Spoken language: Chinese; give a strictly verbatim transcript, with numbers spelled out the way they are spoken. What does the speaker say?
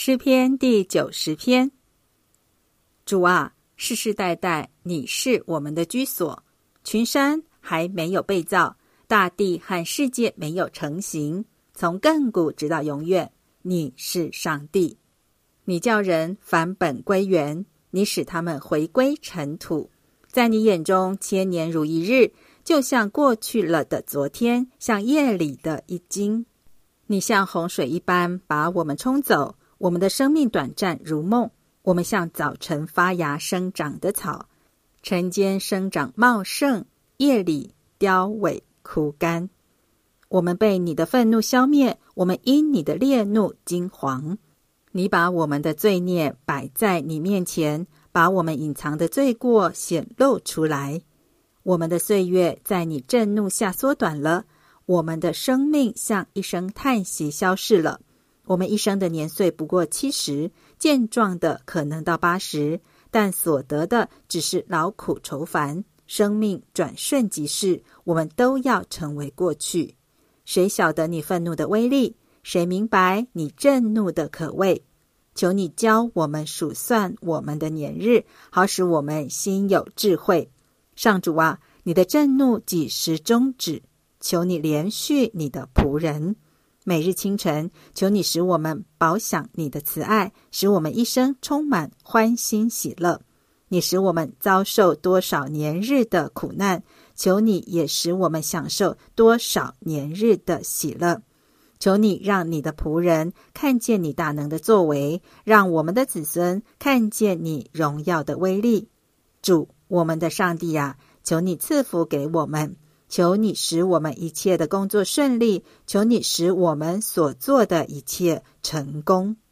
诗篇第九十篇。主啊，世世代代你是我们的居所，群山还没有被造，大地和世界没有成形，从亘古直到永远，你是上帝。你叫人返本归原，你使他们回归尘土。在你眼中，千年如一日，就像过去了的昨天，像夜里的一惊。你像洪水一般把我们冲走，我们的生命短暂如梦。我们像早晨发芽生长的草，晨间生长茂盛，夜里凋萎枯干。我们被你的愤怒消灭，我们因你的烈怒惊惶。你把我们的罪孽摆在你面前，把我们隐藏的罪过显露出来。我们的岁月在你震怒下缩短了，我们的生命像一声叹息消逝了。我们一生的年岁不过七十，健壮的可能到八十，但所得的只是劳苦愁烦，生命转瞬即逝，我们都要成为过去。谁晓得你愤怒的威力？谁明白你震怒的可畏？求你教我们数算我们的年日，好使我们心有智慧。上主啊，你的震怒几时终止？求你怜恤你的仆人。每日清晨，求你使我们饱享你的慈爱，使我们一生充满欢欣喜乐。你使我们遭受多少年日的苦难，求你也使我们享受多少年日的喜乐。求你让你的仆人看见你大能的作为，让我们的子孙看见你荣耀的威力。主，我们的上帝啊，求你赐福给我们，求你使我们一切的工作顺利，求你使我们所做的一切成功。